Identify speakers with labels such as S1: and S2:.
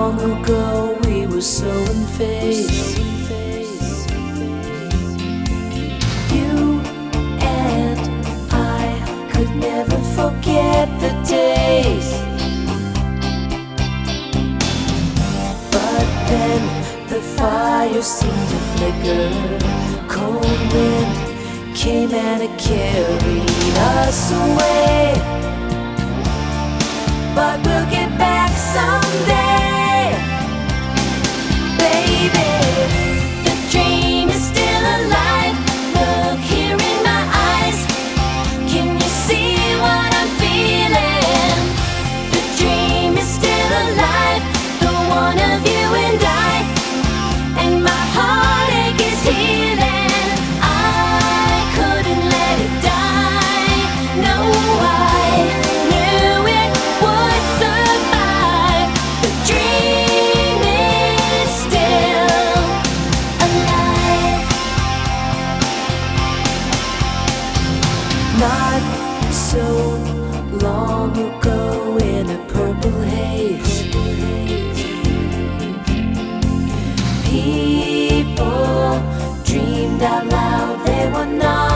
S1: long ago we were so in-phase. You and I could never forget the days. But then the fire seemed to flicker. Cold wind came and it carried us away. But we'll get back someday, baby. The dream is still alive. Look here in my eyes. Can you see what I'm feeling? The dream is still alive. The one of you and I. And my heartache is healing. I couldn't let it die. No, I knew it would survive. The dream is still alive. Not so long ago in a purple haze, people dreamed out loud. They were not